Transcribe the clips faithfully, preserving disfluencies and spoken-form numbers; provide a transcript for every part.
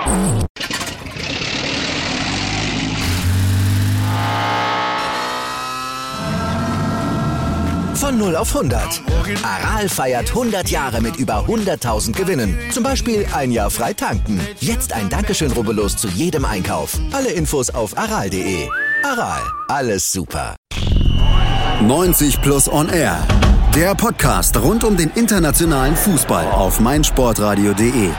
Von null auf hundert. Aral feiert hundert Jahre mit über hunderttausend Gewinnen. Zum Beispiel ein Jahr frei tanken. Jetzt ein Dankeschön, rubbellos zu jedem Einkauf. Alle Infos auf aral punkt de. Aral, alles super. neunzig Plus On Air. Der Podcast rund um den internationalen Fußball auf meinsportradio punkt de.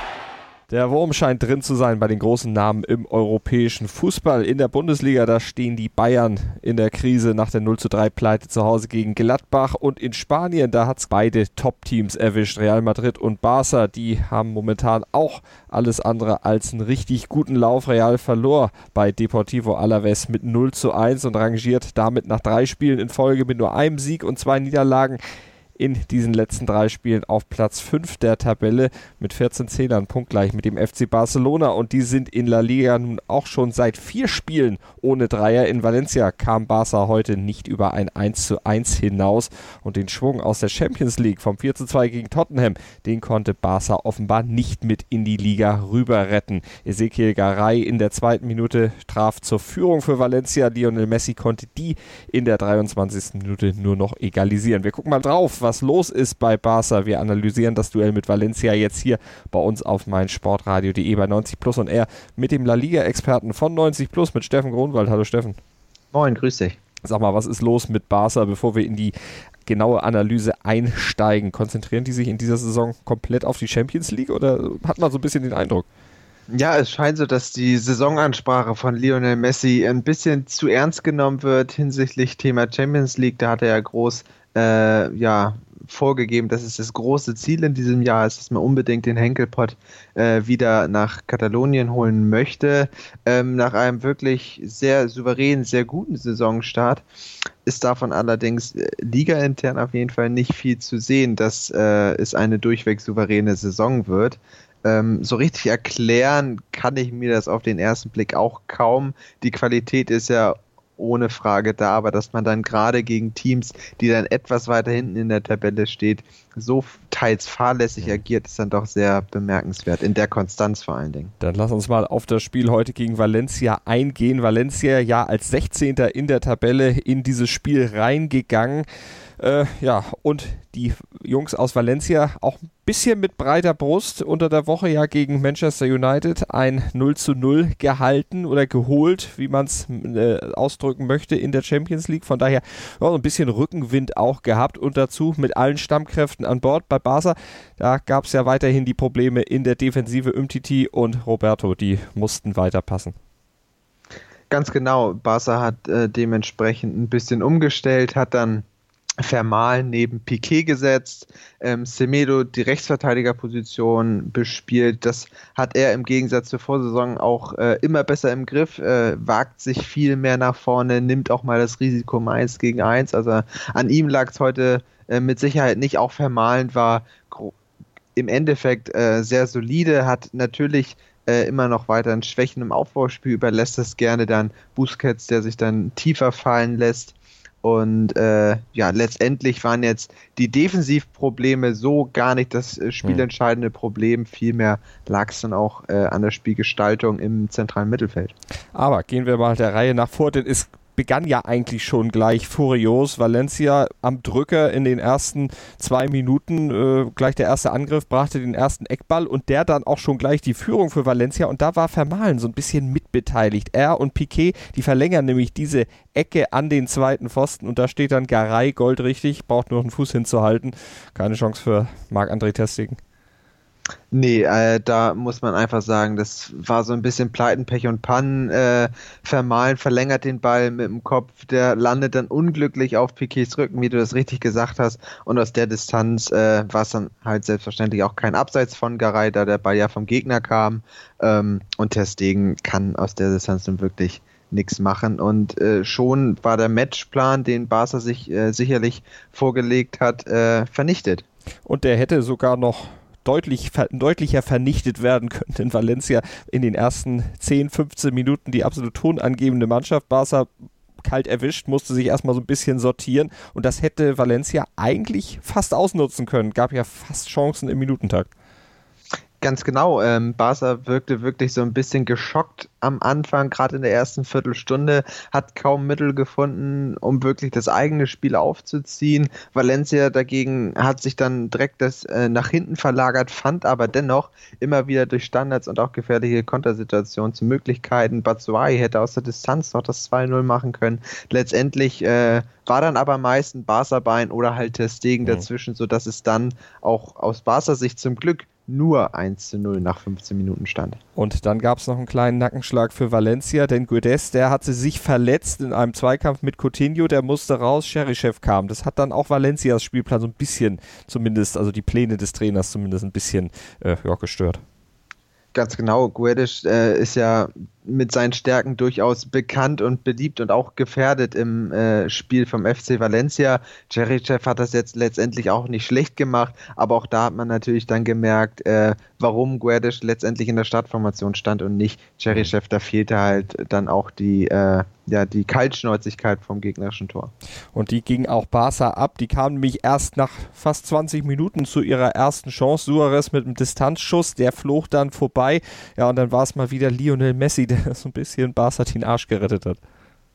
Der Wurm scheint drin zu sein bei den großen Namen im europäischen Fußball. In der Bundesliga, da stehen die Bayern in der Krise nach der null zu drei Pleite zu Hause gegen Gladbach. Und in Spanien, da hat es beide Top-Teams erwischt. Real Madrid und Barca, die haben momentan auch alles andere als einen richtig guten Lauf. Real verlor bei Deportivo Alavés mit null zu eins und rangiert damit nach drei Spielen in Folge mit nur einem Sieg und zwei Niederlagen in diesen letzten drei Spielen auf Platz fünf der Tabelle mit vierzehn Zählern, punktgleich mit dem F C Barcelona, und die sind in La Liga nun auch schon seit vier Spielen ohne Dreier. In Valencia kam Barca heute nicht über ein eins zu eins hinaus und den Schwung aus der Champions League vom vier zu zwei gegen Tottenham, den konnte Barca offenbar nicht mit in die Liga rüber retten. Ezequiel Garay in der zweiten Minute traf zur Führung für Valencia. Lionel Messi konnte die in der dreiundzwanzigsten Minute nur noch egalisieren. Wir gucken mal drauf, was los ist bei Barca. Wir analysieren das Duell mit Valencia jetzt hier bei uns auf meinsportradio punkt de bei neunzig Plus On Air mit dem La Liga-Experten von neunzig Plus, mit Steffen Gronwald. Hallo Steffen. Moin, grüß dich. Sag mal, was ist los mit Barca, bevor wir in die genaue Analyse einsteigen? Konzentrieren die sich in dieser Saison komplett auf die Champions League oder hat man so ein bisschen den Eindruck? Ja, es scheint so, dass die Saisonansprache von Lionel Messi ein bisschen zu ernst genommen wird hinsichtlich Thema Champions League. Da hat er ja groß äh, ja, vorgegeben, dass es das große Ziel in diesem Jahr ist, dass man unbedingt den Henkelpott äh, wieder nach Katalonien holen möchte. Ähm, nach einem wirklich sehr souveränen, sehr guten Saisonstart ist davon allerdings äh, ligaintern auf jeden Fall nicht viel zu sehen, dass äh, es eine durchweg souveräne Saison wird. Ähm, so richtig erklären kann ich mir das auf den ersten Blick auch kaum. Die Qualität ist ja ohne Frage da, aber dass man dann gerade gegen Teams, die dann etwas weiter hinten in der Tabelle steht, so teils fahrlässig agiert, ist dann doch sehr bemerkenswert, in der Konstanz vor allen Dingen. Dann lass uns mal auf das Spiel heute gegen Valencia eingehen. Valencia ja als sechzehnter in der Tabelle in dieses Spiel reingegangen. Äh, ja, und die Jungs aus Valencia auch ein bisschen mit breiter Brust unter der Woche ja gegen Manchester United ein null zu null gehalten oder geholt, wie man es äh, ausdrücken möchte, in der Champions League. Von daher ja, so ein bisschen Rückenwind auch gehabt und dazu mit allen Stammkräften an Bord. Bei Barca, da gab es ja weiterhin die Probleme in der Defensive. Umtiti und Roberto, die mussten weiterpassen. Ganz genau, Barca hat äh, dementsprechend ein bisschen umgestellt, hat dann Vermaelen neben Piqué gesetzt, ähm, Semedo die Rechtsverteidigerposition bespielt. Das hat er im Gegensatz zur Vorsaison auch äh, immer besser im Griff, äh, wagt sich viel mehr nach vorne, nimmt auch mal das Risiko um eins gegen eins. Also an ihm lag es heute äh, mit Sicherheit nicht. Auch Vermaelen war gro- im Endeffekt äh, sehr solide, hat natürlich äh, immer noch weiterhin Schwächen im Aufbauspiel, überlässt das gerne dann Busquets, der sich dann tiefer fallen lässt. Und äh, ja, letztendlich waren jetzt die Defensivprobleme so gar nicht das äh, spielentscheidende Problem. Vielmehr lag es dann auch äh, an der Spielgestaltung im zentralen Mittelfeld. Aber gehen wir mal der Reihe nach vor, denn es begann ja eigentlich schon gleich furios. Valencia am Drücker in den ersten zwei Minuten, äh, gleich der erste Angriff, brachte den ersten Eckball und der dann auch schon gleich die Führung für Valencia, und da war Vermaelen so ein bisschen mitbeteiligt. Er und Piqué, die verlängern nämlich diese Ecke an den zweiten Pfosten und da steht dann Garay goldrichtig, braucht nur noch einen Fuß hinzuhalten. Keine Chance für Marc-André ter Stegen. Nee, äh, da muss man einfach sagen, das war so ein bisschen Pleiten, Pech und Pannen. Äh, Vermaelen verlängert den Ball mit dem Kopf, der landet dann unglücklich auf Piqués Rücken, wie du das richtig gesagt hast. Und aus der Distanz äh, war es dann halt selbstverständlich auch kein Abseits von Garay, da der Ball ja vom Gegner kam. Ähm, und ter Stegen kann aus der Distanz nun wirklich nichts machen. Und äh, schon war der Matchplan, den Barca sich äh, sicherlich vorgelegt hat, äh, vernichtet. Und der hätte sogar noch deutlich, deutlicher vernichtet werden können in Valencia in den ersten zehn, fünfzehn Minuten. Die absolut tonangebende Mannschaft Barca kalt erwischt, musste sich erstmal so ein bisschen sortieren und das hätte Valencia eigentlich fast ausnutzen können. Gab ja fast Chancen im Minutentakt. Ganz genau. Ähm, Barca wirkte wirklich so ein bisschen geschockt am Anfang, gerade in der ersten Viertelstunde, hat kaum Mittel gefunden, um wirklich das eigene Spiel aufzuziehen. Valencia dagegen hat sich dann direkt das äh, nach hinten verlagert, fand aber dennoch immer wieder durch Standards und auch gefährliche Kontersituationen zu Möglichkeiten. Batshuayi hätte aus der Distanz noch das zwei null machen können. Letztendlich äh, war dann aber meist ein Barca-Bein oder halt Ter Stegen dazwischen, mhm. sodass es dann auch aus Barca-Sicht zum Glück nur eins zu null nach fünfzehn Minuten stand. Und dann gab es noch einen kleinen Nackenschlag für Valencia, denn Guedes, der hatte sich verletzt in einem Zweikampf mit Coutinho, der musste raus, Cheryshev kam. Das hat dann auch Valencias Spielplan so ein bisschen zumindest, also die Pläne des Trainers zumindest ein bisschen äh, ja, gestört. Ganz genau, Guedes äh, ist ja mit seinen Stärken durchaus bekannt und beliebt und auch gefährdet im äh, Spiel vom F C Valencia. Cheryshev hat das jetzt letztendlich auch nicht schlecht gemacht, aber auch da hat man natürlich dann gemerkt, äh, warum Guedes letztendlich in der Startformation stand und nicht Cheryshev. Da fehlte halt dann auch die, äh, ja, die Kaltschnäuzigkeit vom gegnerischen Tor. Und die ging auch Barca ab. Die kam nämlich erst nach fast zwanzig Minuten zu ihrer ersten Chance. Suarez mit einem Distanzschuss, der flog dann vorbei. Ja, und dann war es mal wieder Lionel Messi, der so ein bisschen Barca den Arsch gerettet hat.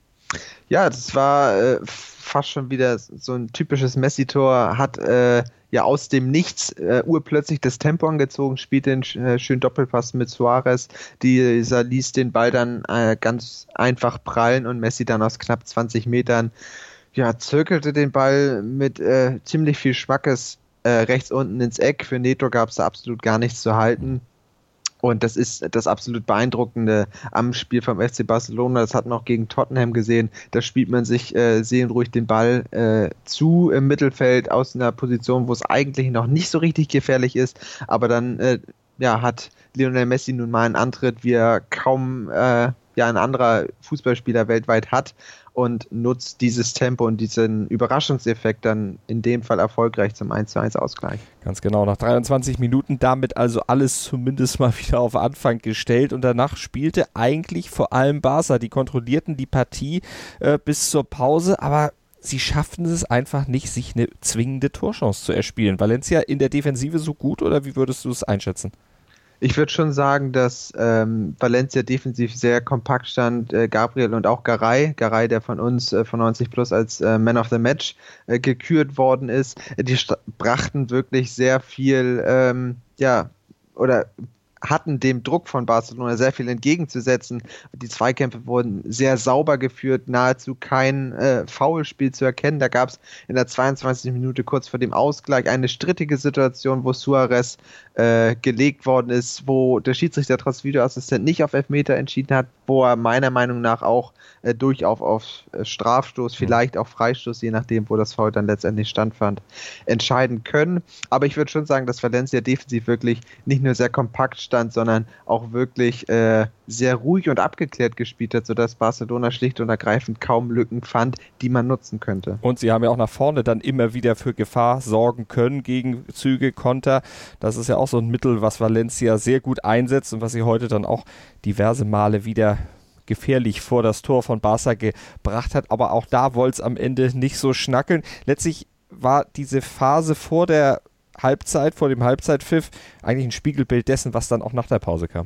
Ja, das war äh, fast schon wieder so ein typisches Messi-Tor, hat äh, ja aus dem Nichts äh, urplötzlich das Tempo angezogen, spielt den äh, schönen Doppelpass mit Suarez, dieser ließ den Ball dann äh, ganz einfach prallen und Messi dann aus knapp zwanzig Metern ja, zirkelte den Ball mit äh, ziemlich viel Schmackes äh, rechts unten ins Eck. Für Neto gab es da absolut gar nichts zu halten. Und das ist das absolut Beeindruckende am Spiel vom F C Barcelona. Das hat man auch gegen Tottenham gesehen. Da spielt man sich äh, seelenruhig den Ball äh, zu im Mittelfeld aus einer Position, wo es eigentlich noch nicht so richtig gefährlich ist. Aber dann äh, ja, hat Lionel Messi nun mal einen Antritt, wie er kaum äh, ja, ein anderer Fußballspieler weltweit hat. Und nutzt dieses Tempo und diesen Überraschungseffekt dann in dem Fall erfolgreich zum eins zu eins Ausgleich. Ganz genau, nach dreiundzwanzig Minuten damit also alles zumindest mal wieder auf Anfang gestellt und danach spielte eigentlich vor allem Barca. Die kontrollierten die Partie äh, bis zur Pause, aber sie schafften es einfach nicht, sich eine zwingende Torchance zu erspielen. Valencia in der Defensive so gut oder wie würdest du es einschätzen? Ich würde schon sagen, dass ähm, Valencia defensiv sehr kompakt stand. Äh, Gabriel und auch Garay, Garay, der von uns äh, von neunzig plus als äh, Man of the Match äh, gekürt worden ist, äh, die st- brachten wirklich sehr viel, ähm, ja, oder hatten dem Druck von Barcelona sehr viel entgegenzusetzen. Die Zweikämpfe wurden sehr sauber geführt, nahezu kein äh, Foulspiel zu erkennen. Da gab es in der zweiundzwanzigsten Minute kurz vor dem Ausgleich eine strittige Situation, wo Suarez äh, gelegt worden ist, wo der Schiedsrichter trotz Videoassistent nicht auf Elfmeter entschieden hat, wo er meiner Meinung nach auch äh, durchaus auf äh, Strafstoß, vielleicht auch Freistoß, je nachdem, wo das Foul dann letztendlich standfand, entscheiden können. Aber ich würde schon sagen, dass Valencia defensiv wirklich nicht nur sehr kompakt stand, sondern auch wirklich äh, sehr ruhig und abgeklärt gespielt hat, sodass Barcelona schlicht und ergreifend kaum Lücken fand, die man nutzen könnte. Und sie haben ja auch nach vorne dann immer wieder für Gefahr sorgen können, gegen Züge, Konter. Das ist ja auch so ein Mittel, was Valencia sehr gut einsetzt und was sie heute dann auch diverse Male wieder gefährlich vor das Tor von Barca gebracht hat. Aber auch da wollte es am Ende nicht so schnackeln. Letztlich war diese Phase vor der Halbzeit, vor dem Halbzeitpfiff eigentlich ein Spiegelbild dessen, was dann auch nach der Pause kam.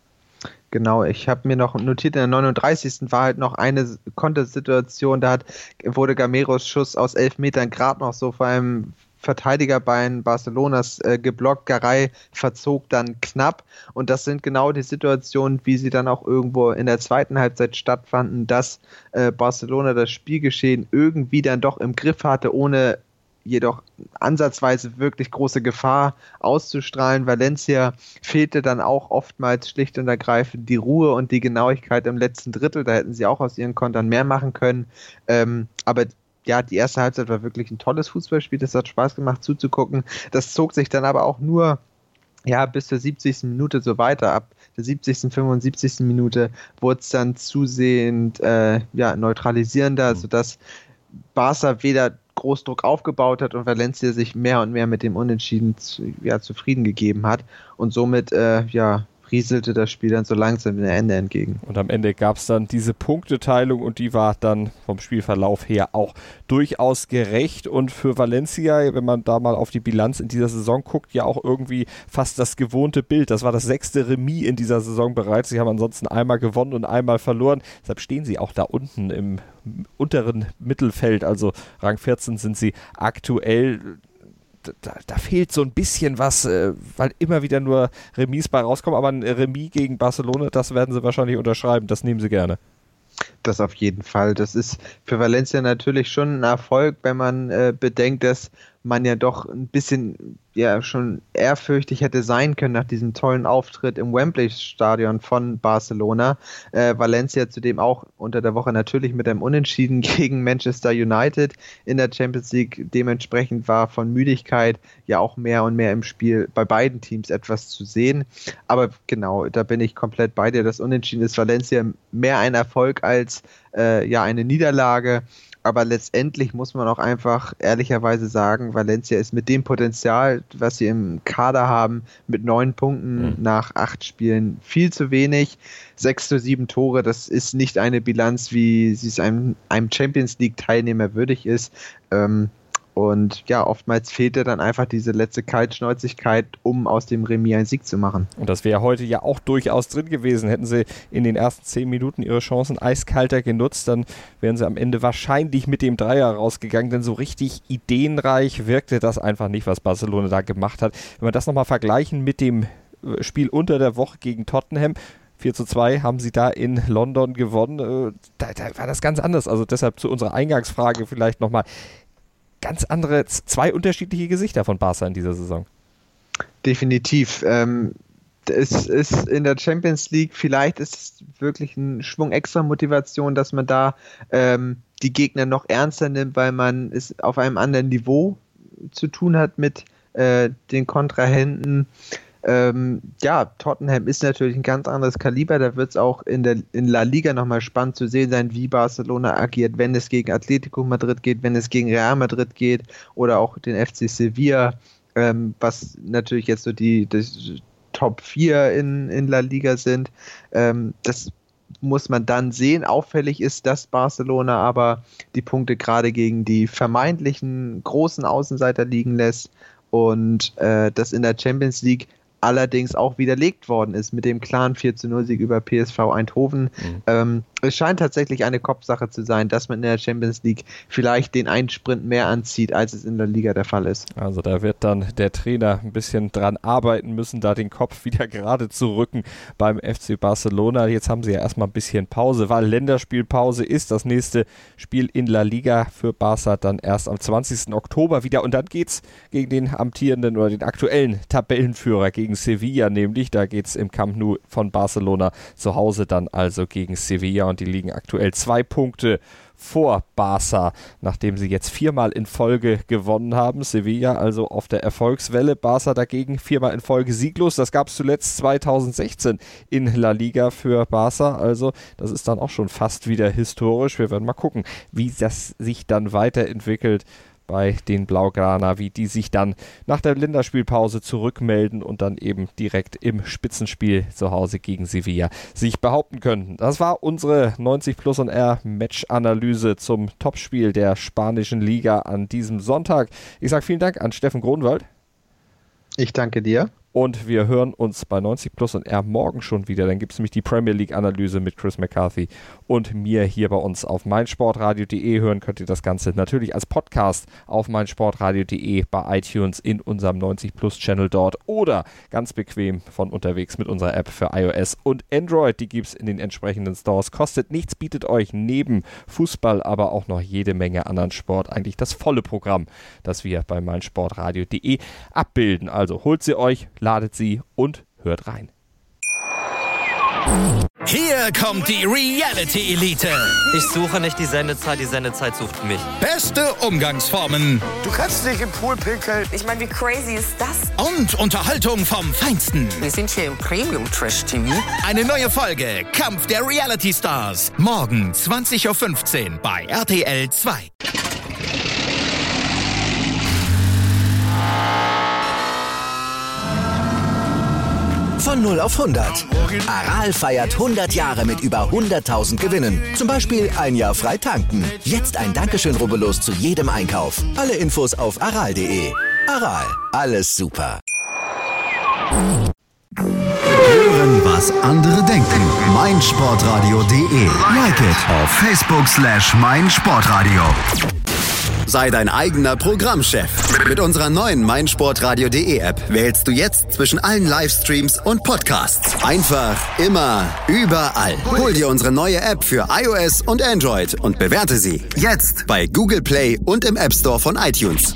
Genau, ich habe mir noch notiert, in der neununddreißigsten war halt noch eine Kontersituation, da hat, wurde Gameros Schuss aus elf Metern gerade noch so vor einem Verteidigerbein Barcelonas äh, geblockt. Garay verzog dann knapp und das sind genau die Situationen, wie sie dann auch irgendwo in der zweiten Halbzeit stattfanden, dass äh, Barcelona das Spielgeschehen irgendwie dann doch im Griff hatte, ohne jedoch ansatzweise wirklich große Gefahr auszustrahlen. Valencia fehlte dann auch oftmals schlicht und ergreifend die Ruhe und die Genauigkeit im letzten Drittel. Da hätten sie auch aus ihren Kontern mehr machen können. Ähm, aber ja, die erste Halbzeit war wirklich ein tolles Fußballspiel. Das hat Spaß gemacht zuzugucken. Das zog sich dann aber auch nur ja, bis zur siebzigsten Minute so weiter. Ab der siebzigsten, fünfundsiebzigsten Minute wurde es dann zusehend äh, ja, neutralisierender, sodass Barca weder Großdruck aufgebaut hat und Valencia sich mehr und mehr mit dem Unentschieden zu, ja, zufrieden gegeben hat und somit äh, ja, rieselte das Spiel dann so langsam dem Ende entgegen. Und am Ende gab es dann diese Punkteteilung und die war dann vom Spielverlauf her auch durchaus gerecht. Und für Valencia, wenn man da mal auf die Bilanz in dieser Saison guckt, ja auch irgendwie fast das gewohnte Bild. Das war das sechste Remis in dieser Saison bereits. Sie haben ansonsten einmal gewonnen und einmal verloren. Deshalb stehen sie auch da unten im unteren Mittelfeld. Also Rang vierzehn sind sie aktuell. Da, da fehlt so ein bisschen was, äh, weil immer wieder nur Remis bei rauskommen, aber ein Remis gegen Barcelona, das werden sie wahrscheinlich unterschreiben, das nehmen sie gerne. Das auf jeden Fall. Das ist für Valencia natürlich schon ein Erfolg, wenn man äh, bedenkt, dass man ja doch ein bisschen ja schon ehrfürchtig hätte sein können nach diesem tollen Auftritt im Wembley-Stadion von Barcelona. Äh, Valencia zudem auch unter der Woche natürlich mit einem Unentschieden gegen Manchester United in der Champions League. Dementsprechend war von Müdigkeit ja auch mehr und mehr im Spiel bei beiden Teams etwas zu sehen. Aber genau, da bin ich komplett bei dir. Das Unentschieden ist Valencia mehr ein Erfolg als äh, ja eine Niederlage. Aber letztendlich muss man auch einfach ehrlicherweise sagen, Valencia ist mit dem Potenzial, was sie im Kader haben, mit neun Punkten mhm. nach acht Spielen viel zu wenig. Sechs zu sieben Tore, das ist nicht eine Bilanz, wie sie es einem, einem Champions League-Teilnehmer würdig ist. Ähm, Und ja, oftmals fehlte dann einfach diese letzte Kaltschnäuzigkeit, um aus dem Remis einen Sieg zu machen. Und das wäre heute ja auch durchaus drin gewesen. Hätten sie in den ersten zehn Minuten ihre Chancen eiskalter genutzt, dann wären sie am Ende wahrscheinlich mit dem Dreier rausgegangen, denn so richtig ideenreich wirkte das einfach nicht, was Barcelona da gemacht hat. Wenn wir das nochmal vergleichen mit dem Spiel unter der Woche gegen Tottenham, vier zu zwei haben sie da in London gewonnen. Da, da war das ganz anders. Also deshalb zu unserer Eingangsfrage vielleicht nochmal. Ganz andere, zwei unterschiedliche Gesichter von Barca in dieser Saison. Definitiv. Ähm, es ist in der Champions League, vielleicht ist es wirklich ein Schwung extra Motivation, dass man da ähm, die Gegner noch ernster nimmt, weil man es auf einem anderen Niveau zu tun hat mit äh, den Kontrahenten. Ähm, ja, Tottenham ist natürlich ein ganz anderes Kaliber, da wird es auch in der in La Liga nochmal spannend zu sehen sein, wie Barcelona agiert, wenn es gegen Atletico Madrid geht, wenn es gegen Real Madrid geht oder auch den F C Sevilla, ähm, was natürlich jetzt so die, die Top vier in, in La Liga sind. Ähm, das muss man dann sehen. Auffällig ist, dass Barcelona aber die Punkte gerade gegen die vermeintlichen großen Außenseiter liegen lässt und äh, das in der Champions League allerdings auch widerlegt worden ist mit dem klaren vier zu null Sieg über P S V Eindhoven. Mhm. Ähm, es scheint tatsächlich eine Kopfsache zu sein, dass man in der Champions League vielleicht den einen Sprint mehr anzieht, als es in der Liga der Fall ist. Also da wird dann der Trainer ein bisschen dran arbeiten müssen, da den Kopf wieder gerade zu rücken beim F C Barcelona. Jetzt haben sie ja erstmal ein bisschen Pause, weil Länderspielpause ist. Das nächste Spiel in La Liga für Barca dann erst am zwanzigsten Oktober wieder. Und dann geht's gegen den amtierenden oder den aktuellen Tabellenführer, gegen Sevilla nämlich. Da geht's im Camp Nou von Barcelona zu Hause dann also gegen Sevilla. Und die liegen aktuell zwei Punkte vor Barca, nachdem sie jetzt viermal in Folge gewonnen haben. Sevilla also auf der Erfolgswelle, Barca dagegen viermal in Folge sieglos. Das gab es zuletzt zweitausendsechzehn in La Liga für Barca. Also das ist dann auch schon fast wieder historisch. Wir werden mal gucken, wie das sich dann weiterentwickelt bei den Blaugrana, wie die sich dann nach der Länderspielpause zurückmelden und dann eben direkt im Spitzenspiel zu Hause gegen Sevilla sich behaupten könnten. Das war unsere neunzig Plus on Air Match-Analyse zum Topspiel der spanischen Liga an diesem Sonntag. Ich sage vielen Dank an Steffen Gronwald. Ich danke dir. Und wir hören uns bei neunzig Plus on Air morgen schon wieder. Dann gibt es nämlich die Premier League-Analyse mit Chris McCarthy und mir hier bei uns auf meinsportradio punkt de. Hören könnt ihr das Ganze natürlich als Podcast auf meinsportradio punkt de, bei iTunes in unserem neunzig Plus Channel dort oder ganz bequem von unterwegs mit unserer App für iOS und Android. Die gibt es in den entsprechenden Stores. Kostet nichts, bietet euch neben Fußball aber auch noch jede Menge anderen Sport. Eigentlich das volle Programm, das wir bei meinsportradio punkt de abbilden. Also holt sie euch, ladet sie und hört rein. Hier kommt die Reality Elite. Ich suche nicht die Sendezeit, die Sendezeit sucht mich. Beste Umgangsformen. Du kannst dich im Pool pinkeln. Ich meine, wie crazy ist das? Und Unterhaltung vom Feinsten. Wir sind hier im Premium-Trash-T V. Eine neue Folge Kampf der Reality Stars. Morgen zwanzig Uhr fünfzehn bei R T L zwei. Von null auf hundert. Aral feiert hundert Jahre mit über hunderttausend Gewinnen. Zum Beispiel ein Jahr frei tanken. Jetzt ein Dankeschön, rubbellos zu jedem Einkauf. Alle Infos auf aral punkt de. Aral, alles super. Hören, was andere denken. meinsportradio punkt de. Like it auf Facebook slash meinsportradio. Sei dein eigener Programmchef. Mit unserer neuen meinsportradio punkt de App wählst du jetzt zwischen allen Livestreams und Podcasts. Einfach, immer, überall. Hol dir unsere neue App für iOS und Android und bewerte sie jetzt bei Google Play und im App Store von iTunes.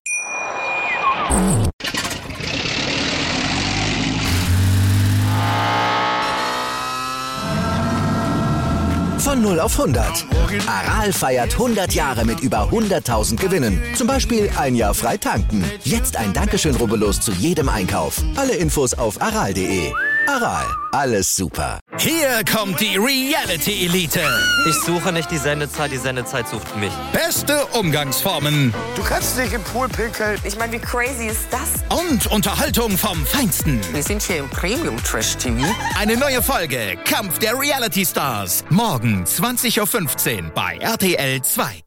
Von null auf hundert. Aral feiert hundert Jahre mit über hunderttausend Gewinnen. Zum Beispiel ein Jahr frei tanken. Jetzt ein Dankeschön, rubbellos zu jedem Einkauf. Alle Infos auf aral punkt de. Aral, alles super. Hier kommt die Reality Elite. Ich suche nicht die Sendezeit, die Sendezeit sucht mich. Beste Umgangsformen Du kannst dich im Pool pinkeln. Ich meine, wie crazy ist das? und Unterhaltung vom Feinsten. Wir sind hier im Premium-Trash-T V. Eine neue Folge Kampf der Reality Stars. Morgen zwanzig Uhr fünfzehn bei R T L zwei.